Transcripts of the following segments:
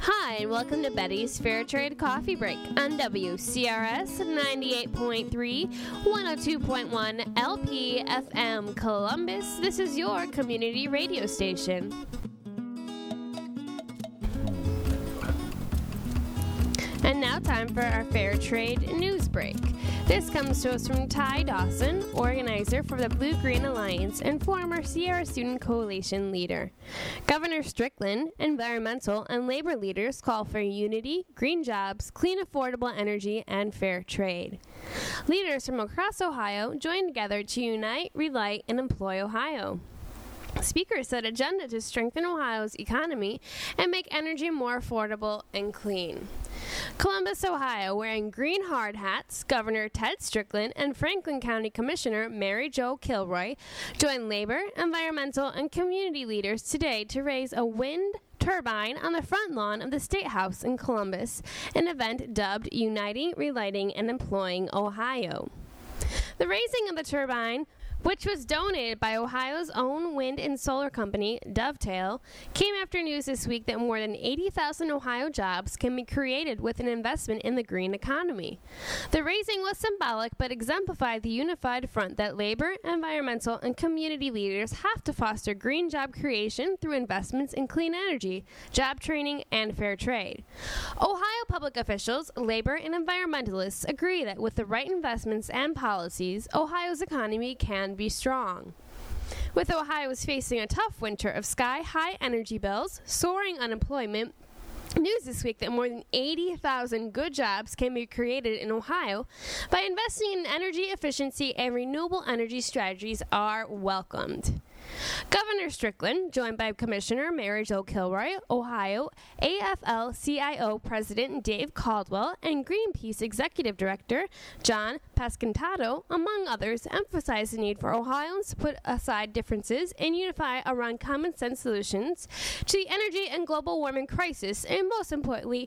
Hi, and welcome to Betty's Fair Trade Coffee Break on WCRS 98.3, 102.1 LPFM Columbus. This is your community radio station. And now time for our Fair Trade News Break. This comes to us from Ty Dawson, organizer for the Blue-Green Alliance and former Sierra Student Coalition leader. Governor Strickland, environmental and labor leaders call for unity, green jobs, clean affordable energy, and fair trade. Leaders from across Ohio joined together to unite, relight, and employ Ohio. Speakers set agenda to strengthen Ohio's economy and make energy more affordable and clean. Columbus, Ohio, wearing green hard hats, Governor Ted Strickland and Franklin County Commissioner Mary Jo Kilroy joined labor, environmental, and community leaders today to raise a wind turbine on the front lawn of the State House in Columbus, an event dubbed Uniting, Relighting, and Employing Ohio. The raising of the turbine, which was donated by Ohio's own wind and solar company, Dovetail, came after news this week that more than 80,000 Ohio jobs can be created with an investment in the green economy. The raising was symbolic but exemplified the unified front that labor, environmental, and community leaders have to foster green job creation through investments in clean energy, job training, and fair trade. Ohio public officials, labor, and environmentalists agree that with the right investments and policies, Ohio's economy can be strong. With Ohio facing a tough winter of sky-high energy bills, soaring unemployment, news this week that more than 80,000 good jobs can be created in Ohio by investing in energy efficiency and renewable energy strategies are welcomed. Governor Strickland, joined by Commissioner Mary Jo Kilroy, Ohio AFL-CIO President Dave Caldwell, and Greenpeace Executive Director John Pasquantado, among others, emphasized the need for Ohioans to put aside differences and unify around common sense solutions to the energy and global warming crisis, and most importantly,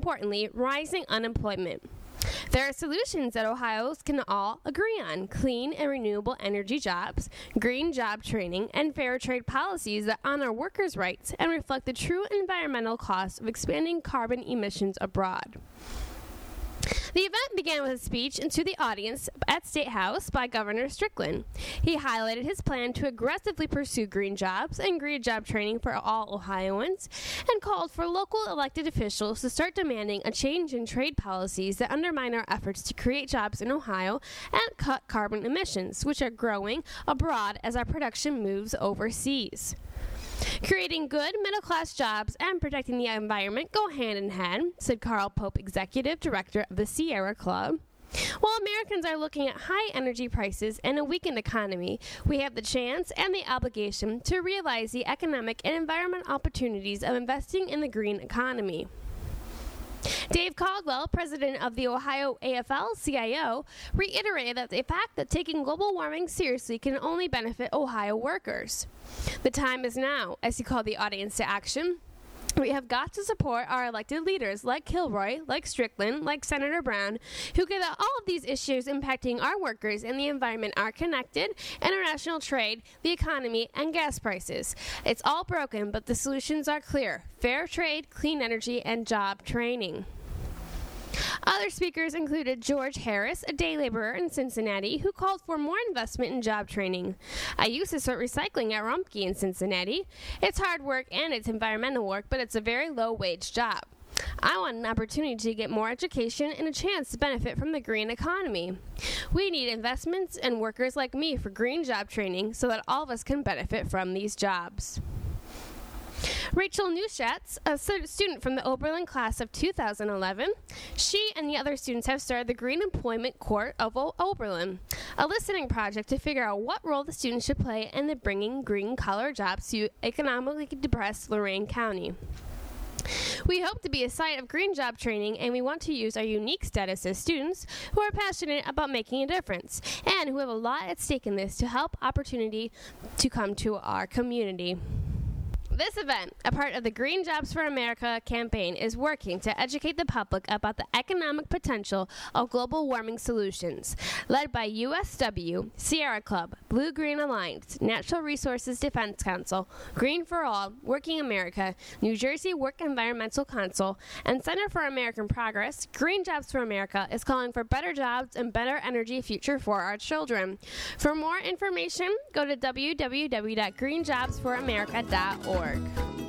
rising unemployment. There are solutions that Ohioans can all agree on: clean and renewable energy jobs, green job training, and fair trade policies that honor workers' rights and reflect the true environmental costs of expanding carbon emissions abroad. The event began with a speech to the audience at State House by Governor Strickland. He highlighted his plan to aggressively pursue green jobs and green job training for all Ohioans and called for local elected officials to start demanding a change in trade policies that undermine our efforts to create jobs in Ohio and cut carbon emissions, which are growing abroad as our production moves overseas. Creating good middle-class jobs and protecting the environment go hand in hand, said Carl Pope, Executive Director of the Sierra Club. While Americans are looking at high energy prices and a weakened economy, we have the chance and the obligation to realize the economic and environmental opportunities of investing in the green economy. Dave Caldwell, president of the Ohio AFL-CIO, reiterated that the fact that taking global warming seriously can only benefit Ohio workers. The time is now, as he called the audience to action. We have got to support our elected leaders like Kilroy, like Strickland, like Senator Brown, who get that all of these issues impacting our workers and the environment are connected: international trade, the economy, and gas prices. It's all broken, but the solutions are clear: fair trade, clean energy, and job training. Other speakers included George Harris, a day laborer in Cincinnati, who called for more investment in job training. I used to sort recycling at Rumpke in Cincinnati. It's hard work and it's environmental work, but it's a very low-wage job. I want an opportunity to get more education and a chance to benefit from the green economy. We need investments and workers like me for green job training so that all of us can benefit from these jobs. Rachel Neuschatz, a student from the Oberlin class of 2011, she and the other students have started the Green Employment Court of Oberlin, a listening project to figure out what role the students should play in the bringing green-collar jobs to economically depressed Lorain County. We hope to be a site of green job training, and we want to use our unique status as students who are passionate about making a difference and who have a lot at stake in this to help opportunity to come to our community. this event, a part of the Green Jobs for America campaign, is working to educate the public about the economic potential of global warming solutions. Led by USW, Sierra Club, Blue Green Alliance, Natural Resources Defense Council, Green for All, Working America, New Jersey Work Environmental Council, and Center for American Progress, Green Jobs for America is calling for better jobs and better energy future for our children. For more information, go to www.greenjobsforamerica.org.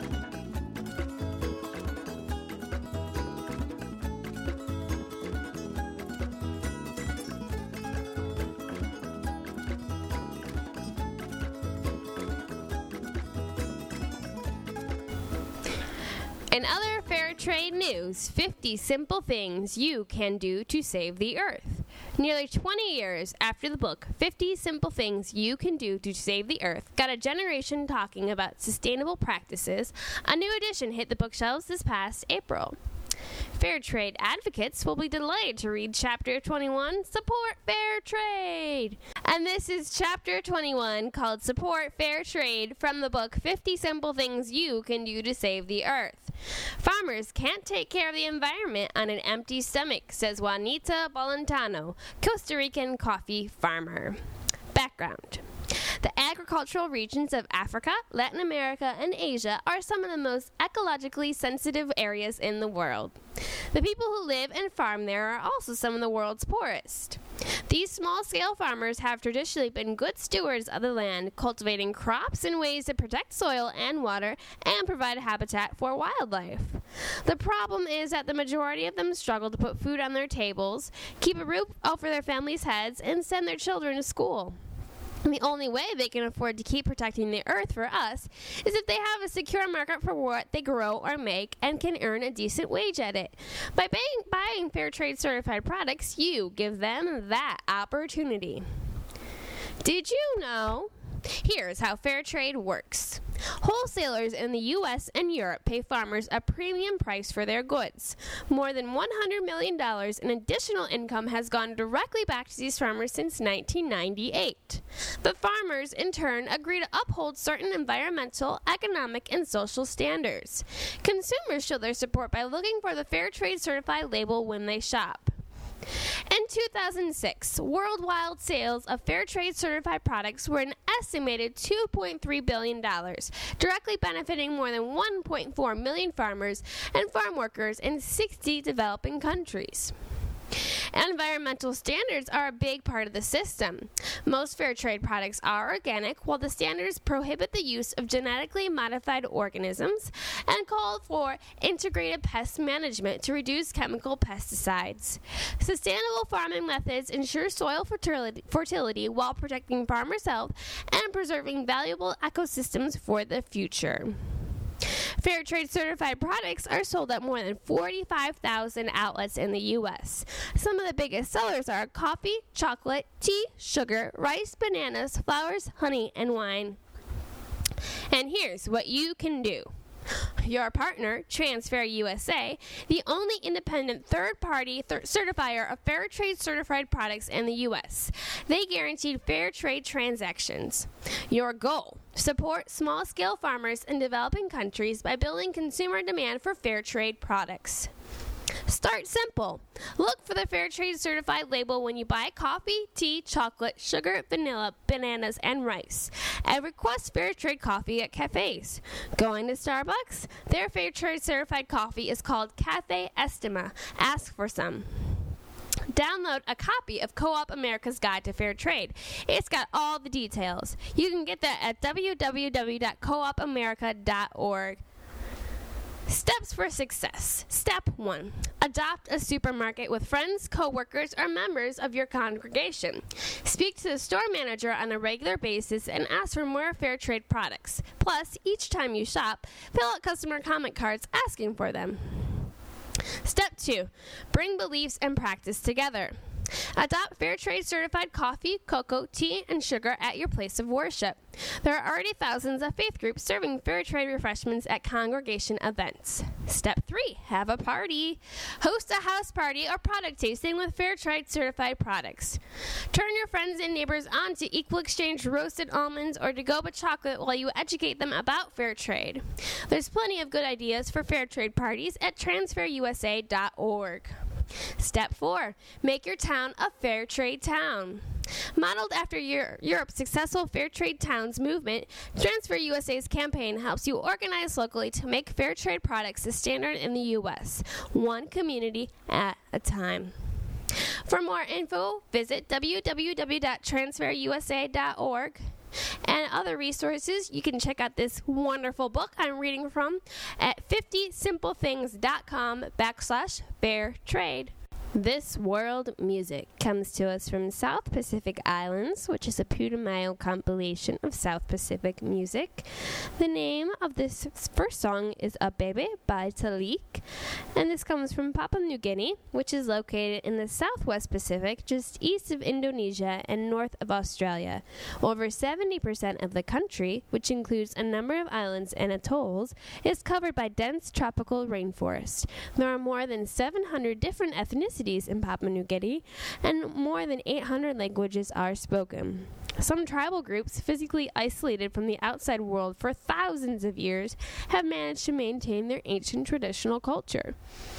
In other fair trade news, 50 simple things you can do to save the earth. Nearly 20 years after the book, 50 Simple Things You Can Do to Save the Earth got a generation talking about sustainable practices, a new edition hit the bookshelves this past April. Fair trade advocates will be delighted to read Chapter 21, Support Fair Trade. And this is Chapter 21, called Support Fair Trade, from the book 50 Simple Things You Can Do to Save the Earth. Farmers can't take care of the environment on an empty stomach, says Juanita Bolentano, Costa Rican coffee farmer. Background. The agricultural regions of Africa, Latin America, and Asia are some of the most ecologically sensitive areas in the world. The people who live and farm there are also some of the world's poorest. These small-scale farmers have traditionally been good stewards of the land, cultivating crops in ways that protect soil and water and provide habitat for wildlife. The problem is that the majority of them struggle to put food on their tables, keep a roof over their families' heads, and send their children to school. And the only way they can afford to keep protecting the earth for us is if they have a secure market for what they grow or make and can earn a decent wage at it. By buying fair trade certified products, you give them that opportunity. Did you know? Here's how fair trade works. Wholesalers in the U.S. and Europe pay farmers a premium price for their goods. More than $100 million in additional income has gone directly back to these farmers since 1998. The farmers, in turn, agree to uphold certain environmental, economic, and social standards. Consumers show their support by looking for the Fair Trade Certified label when they shop. In 2006, worldwide sales of fair trade certified products were an estimated $2.3 billion, directly benefiting more than 1.4 million farmers and farm workers in 60 developing countries. Environmental standards are a big part of the system. Most fair trade products are organic, while the standards prohibit the use of genetically modified organisms and call for integrated pest management to reduce chemical pesticides. Sustainable farming methods ensure soil fertility while protecting farmers' health and preserving valuable ecosystems for the future. Fair trade certified products are sold at more than 45,000 outlets in the U.S. Some of the biggest sellers are coffee, chocolate, tea, sugar, rice, bananas, flowers, honey, and wine. And here's what you can do. Your partner, Transfair USA, the only independent third-party certifier of fair trade certified products in the U.S. They guarantee fair trade transactions. Your goal: support small-scale farmers in developing countries by building consumer demand for fair trade products. Start simple. Look for the Fair Trade Certified label when you buy coffee, tea, chocolate, sugar, vanilla, bananas, and rice. And request Fair Trade coffee at cafes. Going to Starbucks? Their Fair Trade Certified coffee is called Cafe Estima. Ask for some. Download a copy of Co-op America's Guide to Fair Trade. It's got all the details. You can get that at www.coopamerica.org. Steps for success. Step 1. Adopt a supermarket with friends, co-workers, or members of your congregation. Speak to the store manager on a regular basis and ask for more fair trade products. Plus, each time you shop, fill out customer comment cards asking for them. Step 2. Bring beliefs and practice together. Adopt fair trade certified coffee, cocoa, tea, and sugar at your place of worship. There are already thousands of faith groups serving fair trade refreshments at congregation events. Step 3, have a party. Host a house party or product tasting with fair trade certified products. Turn your friends and neighbors on to Equal Exchange roasted almonds or Dagoba chocolate while you educate them about fair trade. There's plenty of good ideas for fair trade parties at transfairusa.org. Step 4, make your town a fair trade town. Modeled after Europe's successful fair trade towns movement, Transfer USA's campaign helps you organize locally to make fair trade products the standard in the U.S., one community at a time. For more info, visit www.transfairusa.org. And other resources, you can check out this wonderful book I'm reading from at 50simplethings.com/fair trade. This world music comes to us from South Pacific Islands, which is a Putumayo compilation of South Pacific music. The name of this first song is A Bebe by Talik, and this comes from Papua New Guinea, which is located in the Southwest Pacific, just east of Indonesia and north of Australia. Over 70% of the country, which includes a number of islands and atolls, is covered by dense tropical rainforest. There are more than 700 different ethnicities in Papua New Guinea, and more than 800 languages are spoken. Some tribal groups, physically isolated from the outside world for thousands of years, have managed to maintain their ancient traditional culture.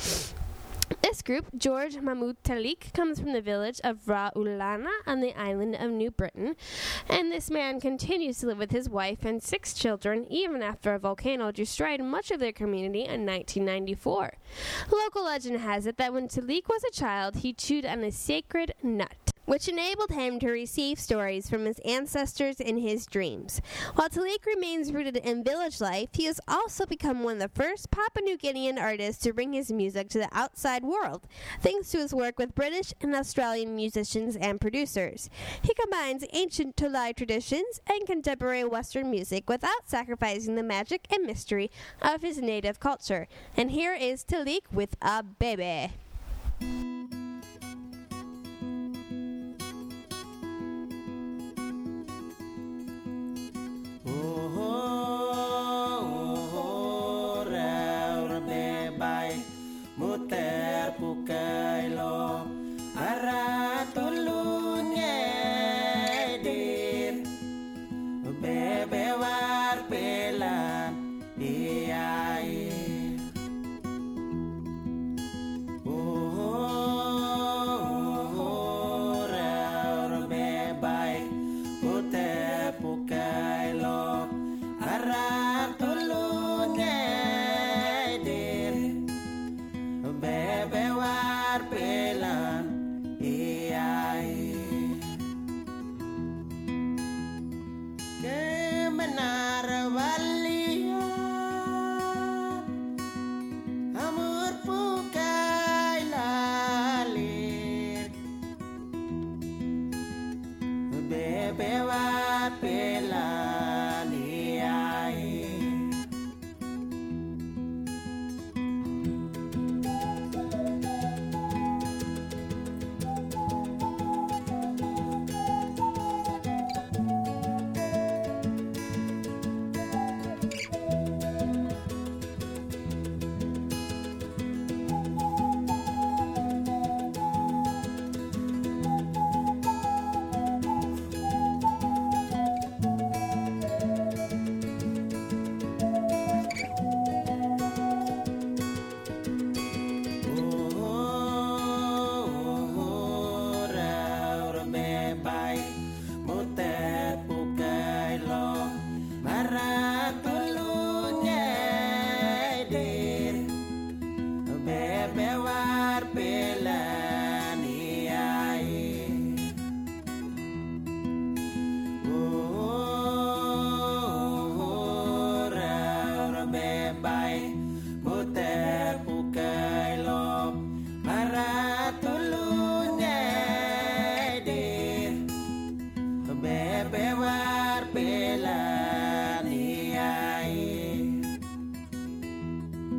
This group, George Mahmoud Talik, comes from the village of Ra'ulana on the island of New Britain, and this man continues to live with his wife and 6 children even after a volcano destroyed much of their community in 1994. Local legend has it that when Talik was a child, he chewed on a sacred nut, which enabled him to receive stories from his ancestors in his dreams. While Talik remains rooted in village life, he has also become one of the first Papua New Guinean artists to bring his music to the outside world, thanks to his work with British and Australian musicians and producers. He combines ancient Tolai traditions and contemporary Western music without sacrificing the magic and mystery of his native culture. And here is Talik with A Bebe.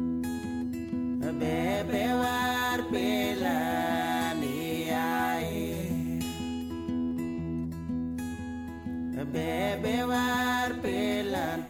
Bebe war pelani ai bebe war pelan.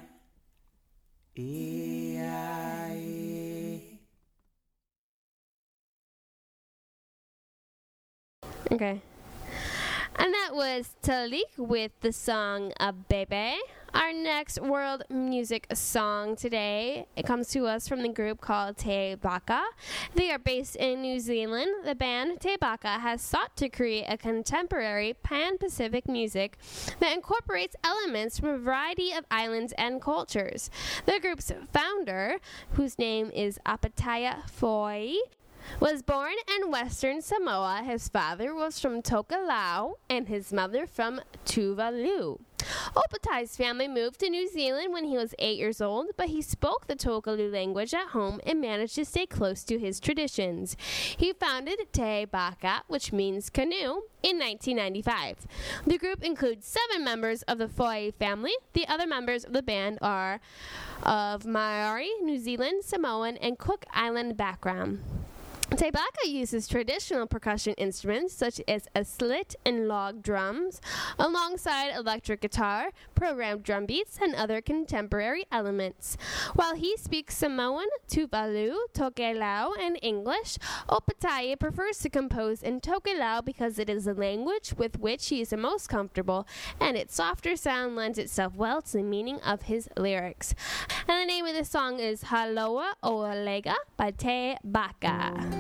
Okay. And that was Talik with the song Bebe. Our next world music song today, it comes to us from the group called Te Baka. They are based in New Zealand. The band Te Baka has sought to create a contemporary pan-Pacific music that incorporates elements from a variety of islands and cultures. The group's founder, whose name is Apataya Foy, was born in Western Samoa. His father was from Tokelau and his mother from Tuvalu. Opatai's family moved to New Zealand when he was 8 years old, but he spoke the Tokelau language at home and managed to stay close to his traditions. He founded Te Baka, which means canoe, in 1995. The group includes 7 members of the Foy family. The other members of the band are of Maori, New Zealand, Samoan, and Cook Island background. Te Baka uses traditional percussion instruments such as a slit and log drums, alongside electric guitar, programmed drum beats, and other contemporary elements. While he speaks Samoan, Tuvalu, Tokelau, and English, Opataya prefers to compose in Tokelau because it is a language with which he is the most comfortable, and its softer sound lends itself well to the meaning of his lyrics. And the name of the song is Haloa Oalega by Te Baka.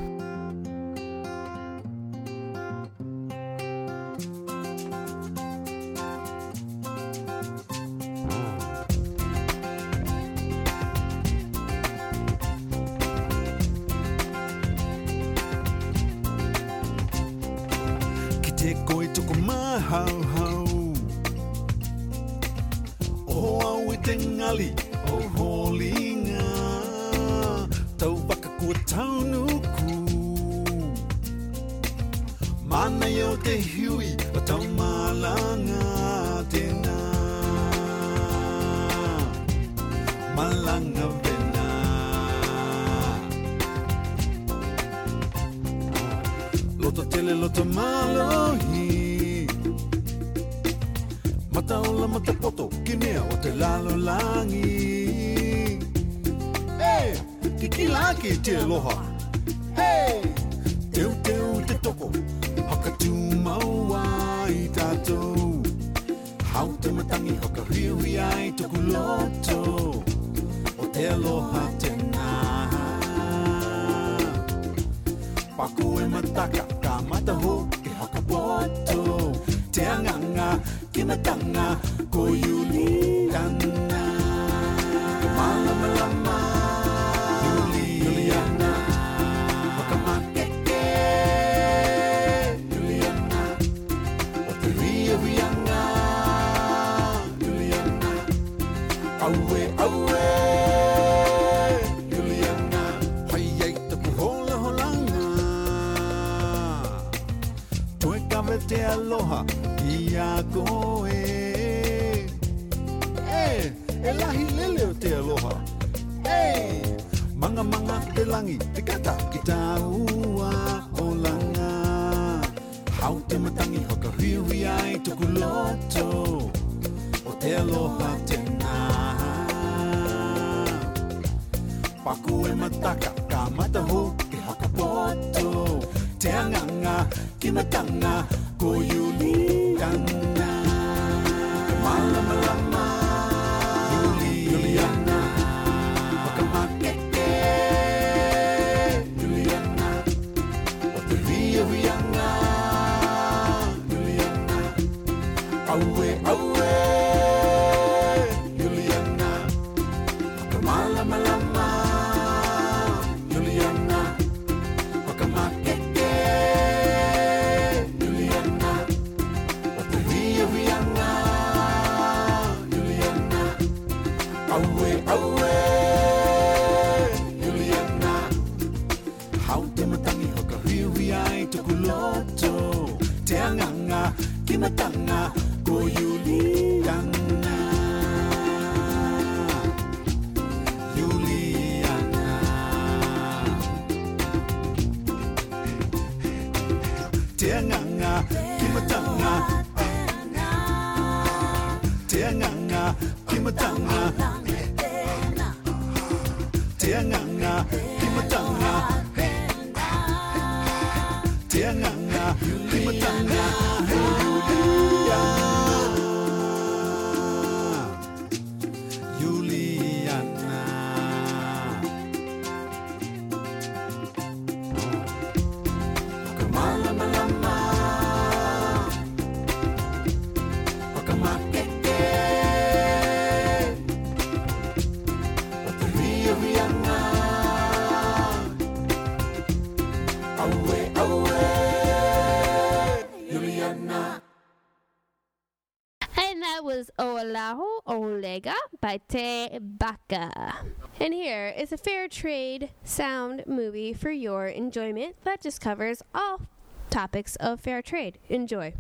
Te koe toko mahau hau O au e te ngali o holinga Tau waka kua taunuku Mana yo te hui o tau malanga tēnā Malanga vena Loto tele loto malohi Mata ola mata poto Kinea o te lalo langi Hey, kikilaki te aloha Hey, teu teu te toko Hakatu maua i tātou Hau te matangi hoka hui ai toku loto O te aloha tēnā Paku e mataka, ka mataho, ke hakapoto Te anganga, ki matanga, ko yuli ana Malama lama, yuli ana Wakamakeke, yuli ana O te ria rianga, yuli ana Aue, aue Te aloha i a koe E lahi lele o te aloha Manga manga te langi Te kata ki tā ua o langa Hau te matangi hoka hui ai tuku loto O te aloha tēnā Paku e mataka ka mataho ke hakapoto Te anganga ki matanga ko yuli ana Malama lama yuli ana Wakamakeke yuli ana O te ria rianga yuli ana Aue aue yuli ana Wakamalama lama yuli ana Wakamakeke Te anganga, ki matanga, ko Juliana Juliana Te anganga, ki matanga kimatanga Tianganga kimatanga Tianganga kimatanga Juliana Kamala malama Okamakeke Otario Rihanna Away, Juliana. And that was Oalahu Olega by Te Baka. And here is a fair trade sound movie for your enjoyment that just covers all topics of fair trade. Enjoy.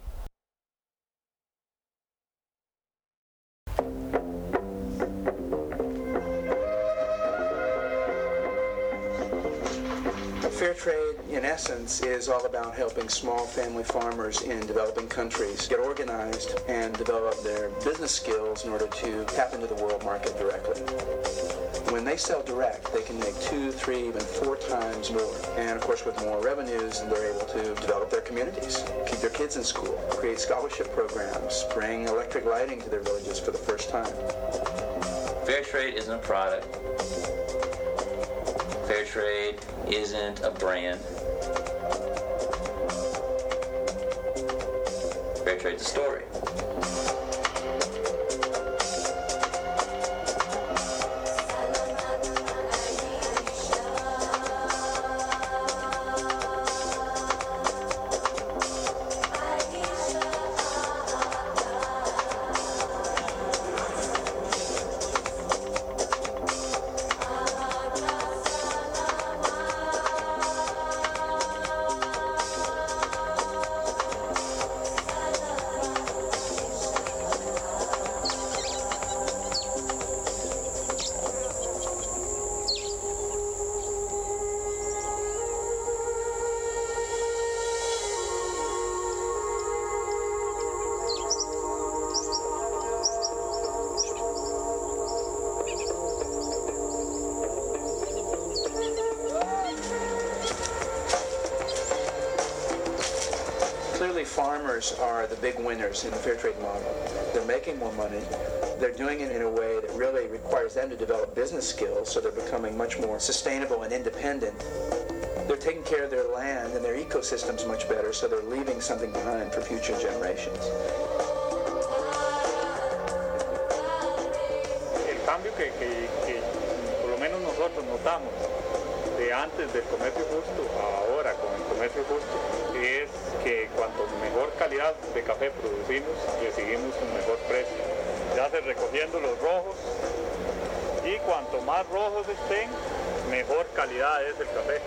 Fair trade, in essence, is all about helping small family farmers in developing countries get organized and develop their business skills in order to tap into the world market directly. When they sell direct, they can make 2, 3, even 4 times more. And of course, with more revenues, they're able to develop their communities, keep their kids in school, create scholarship programs, bring electric lighting to their villages for the first time. Fair trade isn't a product. Fair trade isn't a brand. Fair trade's a story. Farmers are the big winners in the fair trade model. They're making more money. They're doing it in a way that really requires them to develop business skills, so they're becoming much more sustainable and independent. They're taking care of their land and their ecosystems much better, so they're leaving something behind for future generations. El cambio que por lo menos nosotros notamos de antes del comercio justo a ahora con el comercio justo es que cuanto mejor calidad de café producimos, recibimos un mejor precio. Se hace recogiendo los rojos y cuanto más rojos estén, mejor calidad es el café.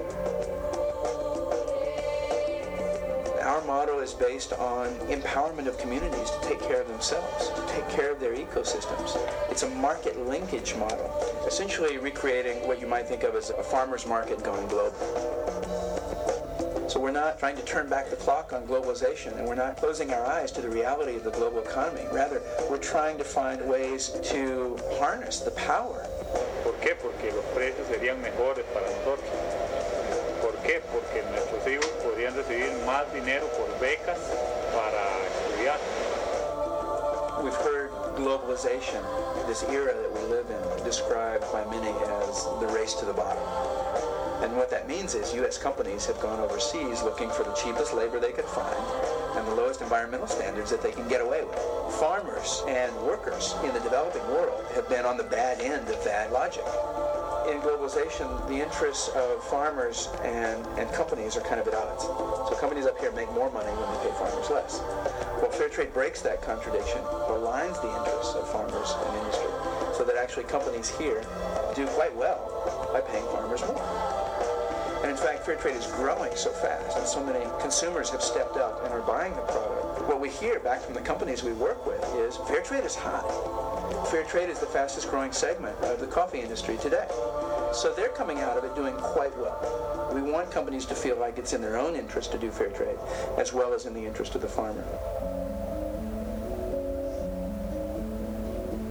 Our model is based on empowerment of communities to take care of themselves, to take care of their ecosystems. It's a market linkage model, essentially recreating what you might think of as a farmer's market going global. So we're not trying to turn back the clock on globalization, and we're not closing our eyes to the reality of the global economy. Rather, we're trying to find ways to harness the power. ¿Por qué? Porque los precios serían mejores para nosotros. ¿Por qué? Porque nuestros hijos podrían recibir más dinero por becas para estudiar. We've heard globalization, this era that we live in, described by many as the race to the bottom. And what that means is U.S. companies have gone overseas looking for the cheapest labor they could find and the lowest environmental standards that they can get away with. Farmers and workers in the developing world have been on the bad end of that logic. In globalization, the interests of farmers and companies are kind of at odds. So companies up here make more money when they pay farmers less. Well, fair trade breaks that contradiction, aligns the interests of farmers and industry, so that actually companies here do quite well by paying farmers more. And in fact, fair trade is growing so fast, and so many consumers have stepped up and are buying the product. What we hear back from the companies we work with is fair trade is hot. Fair trade is the fastest growing segment of the coffee industry today. So they're coming out of it doing quite well. We want companies to feel like it's in their own interest to do fair trade, as well as in the interest of the farmer.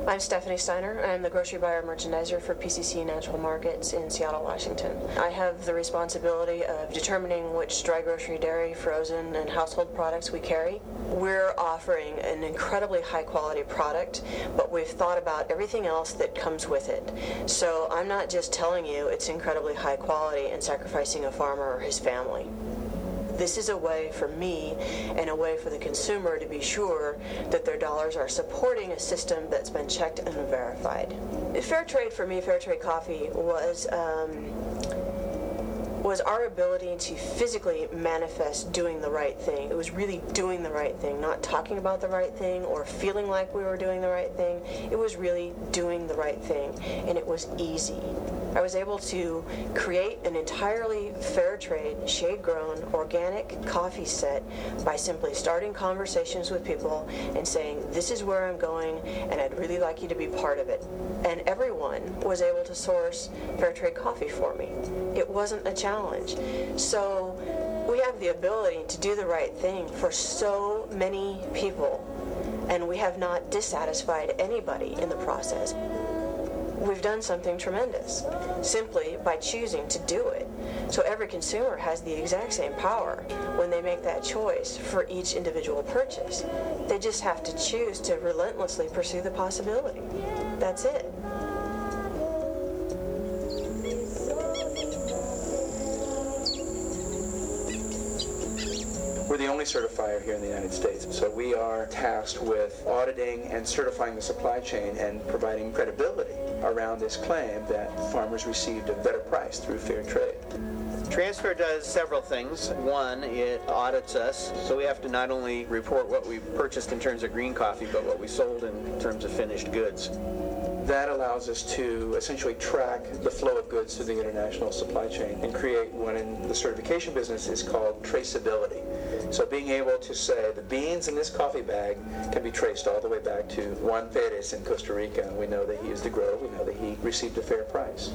I'm Stephanie Steiner. I'm the grocery buyer merchandiser for PCC Natural Markets in Seattle, Washington. I have the responsibility of determining which dry grocery, dairy, frozen, and household products we carry. We're offering an incredibly high-quality product, but we've thought about everything else that comes with it. So I'm not just telling you it's incredibly high quality and sacrificing a farmer or his family. This is a way for me and a way for the consumer to be sure that their dollars are supporting a system that's been checked and verified. Fair trade for me, Fair Trade Coffee, was our ability to physically manifest doing the right thing. It was really doing the right thing, not talking about the right thing or feeling like we were doing the right thing. It was really doing the right thing, and it was easy. I was able to create an entirely fair trade, shade-grown, organic coffee set by simply starting conversations with people and saying, this is where I'm going, and I'd really like you to be part of it. And everyone was able to source fair trade coffee for me. It wasn't a challenge. So we have the ability to do the right thing for so many people, and we have not dissatisfied anybody in the process. We've done something tremendous simply by choosing to do it. So every consumer has the exact same power when they make that choice for each individual purchase. They just have to choose to relentlessly pursue the possibility. That's it. We're the only certifier here in the United States, so we are tasked with auditing and certifying the supply chain and providing credibility around this claim that farmers received a better price through fair trade. Transfair does several things. One, it audits us, so we have to not only report what we purchased in terms of green coffee, but what we sold in terms of finished goods. That allows us to essentially track the flow of goods through the international supply chain and create what in the certification business is called traceability. So being able to say the beans in this coffee bag can be traced all the way back to Juan Perez in Costa Rica, and we know that he is the grower, we know that he received a fair price.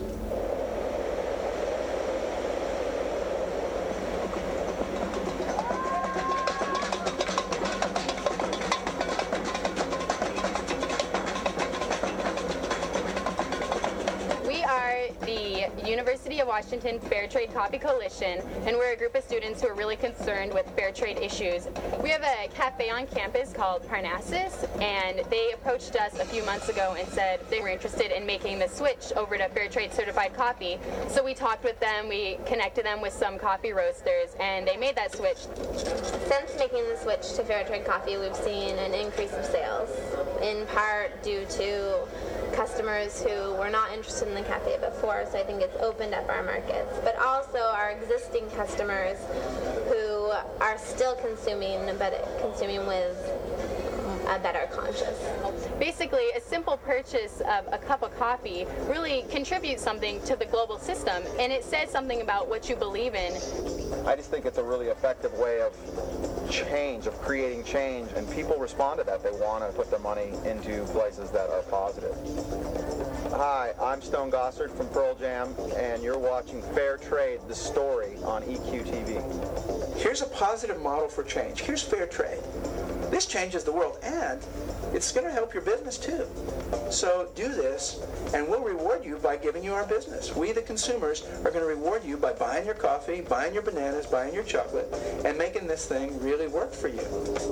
University of Washington Fair Trade Coffee Coalition, and we're a group of students who are really concerned with fair trade issues. We have a cafe on campus called Parnassus, and they approached us a few months ago and said they were interested in making the switch over to fair trade certified coffee. So we talked with them, we connected them with some coffee roasters, and they made that switch. Since making the switch to fair trade coffee, we've seen an increase of sales, in part due to customers who were not interested in the cafe before, so I think it's opened up our markets, but also our existing customers who are still consuming, but consuming with a better conscience. Basically, a simple purchase of a cup of coffee really contributes something to the global system, and it says something about what you believe in. I just think it's a really effective way of change, of creating change, and people respond to that. They want to put their money into places that are positive. Hi, I'm Stone Gossard from Pearl Jam, and you're watching Fair Trade, the story on EQTV. Here's a positive model for change. Here's fair trade. This changes the world, and it's going to help your business too. So do this, and we'll reward you by giving you our business. We, the consumers, are going to reward you by buying your coffee, buying your bananas, buying your chocolate, and making this thing really work for you.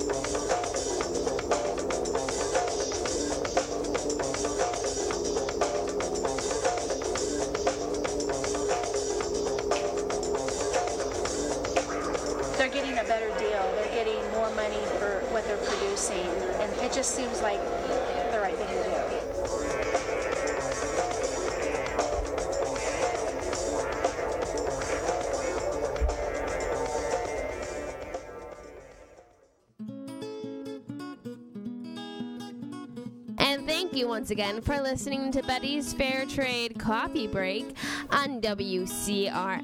They're getting a better deal. They're getting more money for what they're producing, and it just seems like the right thing to do. And thank you once again for listening to Betty's Fair Trade Coffee Break on WCRS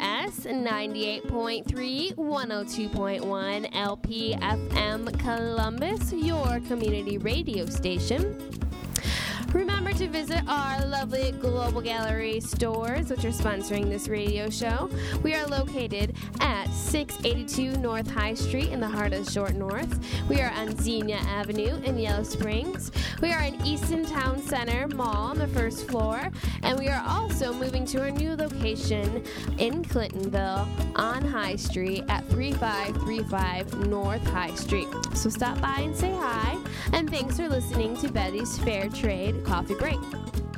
98.3, 102.1 LPFM Columbus, your community radio station. Remember to visit our lovely Global Gallery stores, which are sponsoring this radio show. We are located at 682 North High Street in the heart of Short North. We are on Xenia Avenue in Yellow Springs. We are in Easton Town Center Mall on the first floor. And we are also moving to our new location in Clintonville on High Street at 3535 North High Street. So stop by and say hi. And thanks for listening to Betty's Fair Trade Coffee Break.